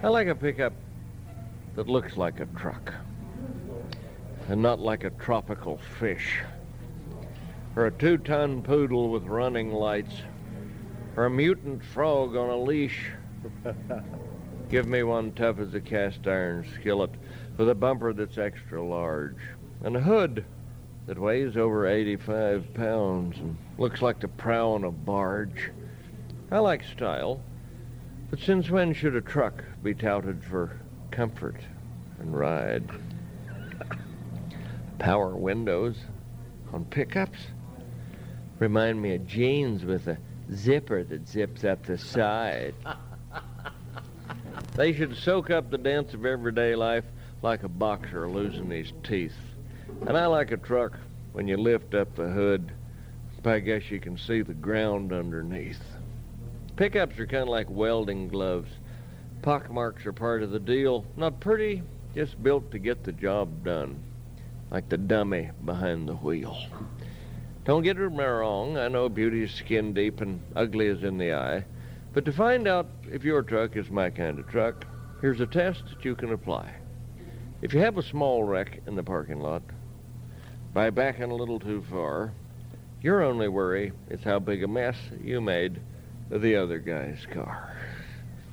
I like a pickup that looks like a truck and not like a tropical fish, or a 2-ton poodle with running lights, or a mutant frog on a leash. Give me one tough as a cast iron skillet with a bumper that's extra large and a hood that weighs over 85 pounds and looks like the prow on a barge. I like style, but since when should a truck be touted for comfort and ride? Power windows on pickups remind me of jeans with a zipper that zips up the side. They should soak up the dents of everyday life like a boxer losing his teeth. And I like a truck when you lift up the hood, I guess you can see the ground underneath. Pickups are kind of like welding gloves. Pockmarks are part of the deal. Not pretty, just built to get the job done. Like the dummy behind the wheel. Don't get me wrong, I know beauty is skin deep and ugly is in the eye. But to find out if your truck is my kind of truck, here's a test that you can apply. If you have a small wreck in the parking lot, by backing a little too far, your only worry is how big a mess you made of the other guy's car.